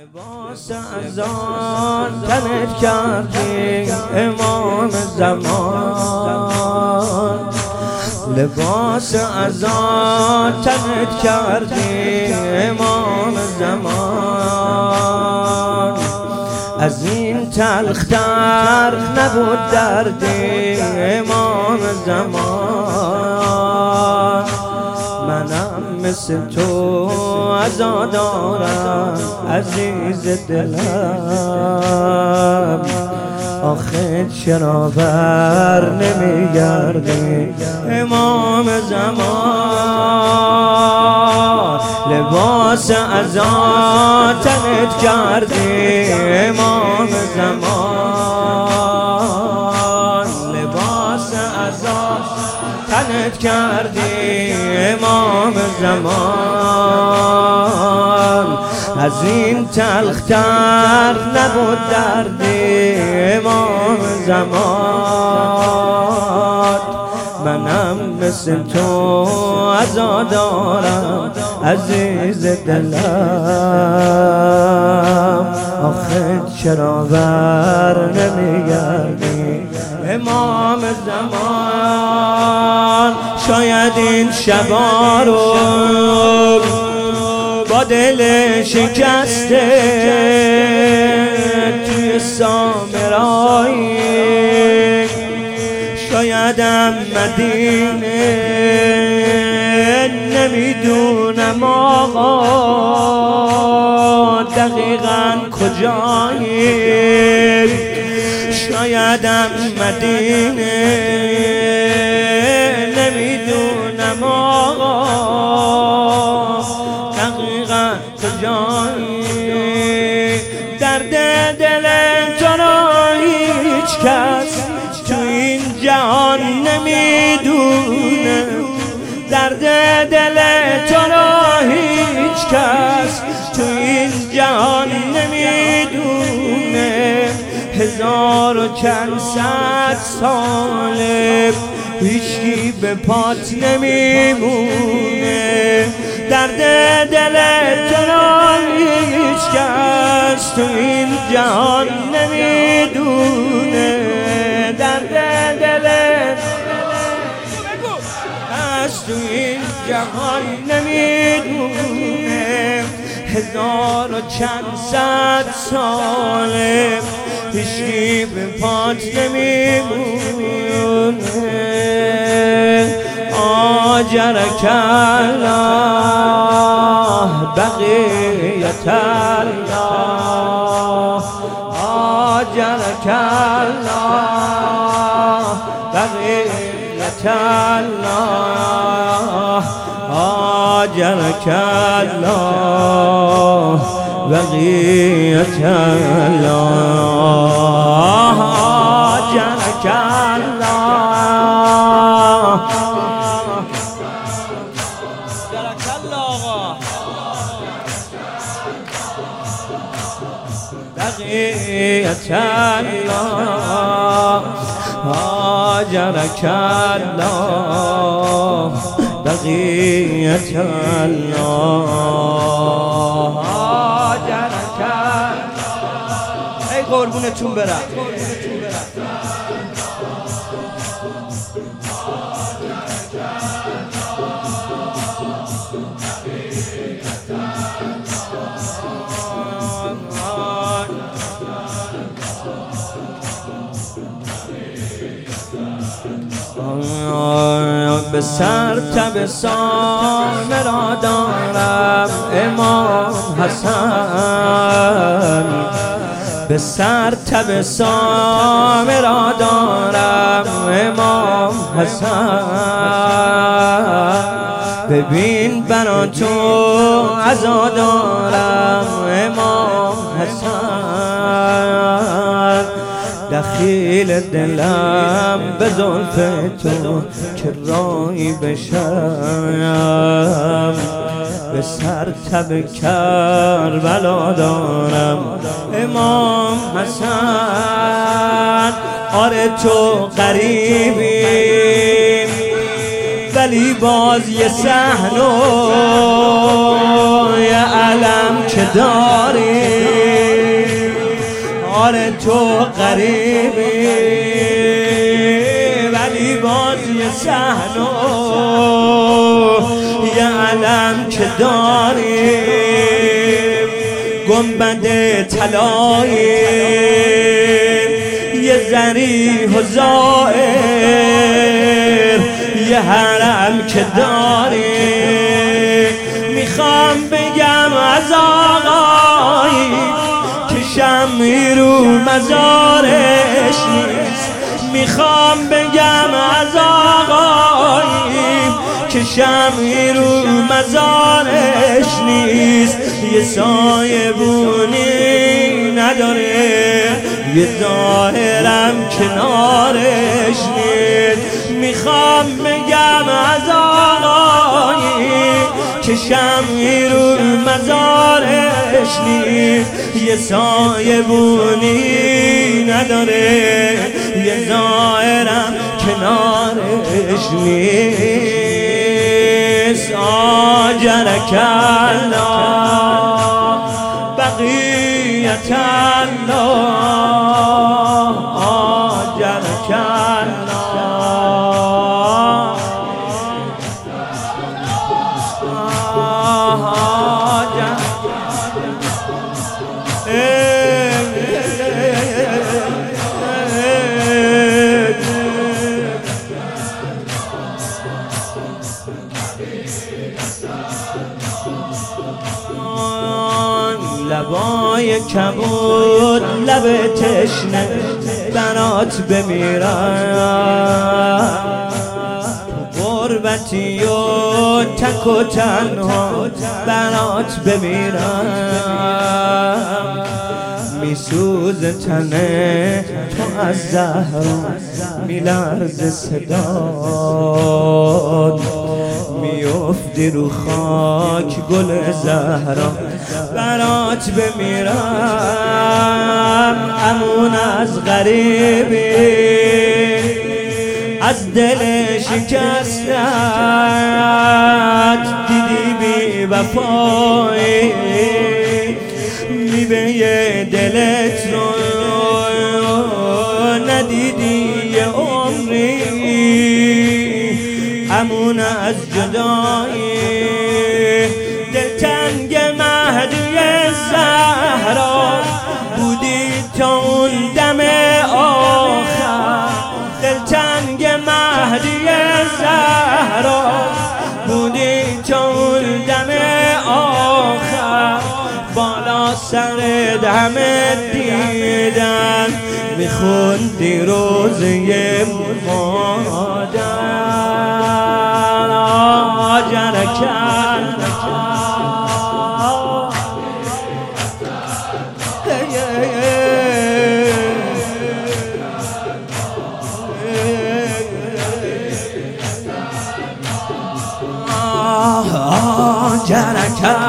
لباس از آن تنت کردی امام زمان، لباس از آن تنت کردی امام زمان. از این تلختر نبود دردی امام زمان. منم مثل تو عزادارم عزیز دلم، آخه چرا بر نمیگردی امام زمان. لباس عزا تنت کردی امام زمان، لباس عزا تنت کردی امام زمان. از این تلختر نبود دردی امام زمان. منم مثل تو عزادارم عزیز دلم، آخه چرا بر نمیگردی امام زمان. شاید این شبا رو با دل شکسته توی سامرایی، شایدم مدینه نمیدونم آقا دقیقاً کجایی، شایدم مدینه نمیدونم آقا دقیقاً کجایی. درد دل تو را هیچ کس تو این جهان نمیدونه، درد دل تو را هیچ کس تو این جهان نمیدونه. 1500 ساله هیچکی به پات نمیمونه، درد دل تو را هیچ کس تو این جهان نمیدونه، درد دل کس تو این جهان نمیدونه. 1500 ساله هیچکی به پات نمیمونه. آجرک الله بقیت الله، آجرک الله بقیت الله، آجرک الله بقیت الله، آجرک الله بقیت الله، آجرک الله بقیت الله، آجرک الله. ای قربونتون برم. به سر تبسام را دارم امام حسن، به سر تبسام را دارم امام حسن. ببین برا تو عزا دارم امام حسن. دخیل دلم به زلف تو که رایی بشم، به سر تب کربلا دارم امام حسن. آره تو غریبی ولی باز یه صحن و یه علم که داری، آره تو غریبی ولی باز یه صحنه یه علم که داریم گنبد طلایی یه ضریح و زائر یه حرم که داریم میخوام بگم از آقایی که شمعی رو مزارش نیست میخوام بگم از آقایی که شمعی رو مزارش نیست یه سایبونی نداره یه ظاهرم کنارش نیست میخوام بگم از آقایی که شمعی رو مزارش نیست یه سایبونی نداره یه ظاهرم کنارش نیست آجرک الله بقیت الله آجرک الله لبای کبود لب تشنه برات بمیرم غربتی و تک و تنها برات بمیرم میسوز تنه تو از زهرا میلرز صداد میافتی رو خاک گل زهرا برات بمیرم امون از غریبی از دل شکستت دیدی بی وفایی میوه دلت رو ندیدی یه عمری امون از جدایی دلتنگ مهدی زهرا بودی تا اون دم آخر دلتنگ مهدی زهرا بودی تا اون دم آخر بالا سر دمت دیدن میخوندی روزه مادر آجرک آجرک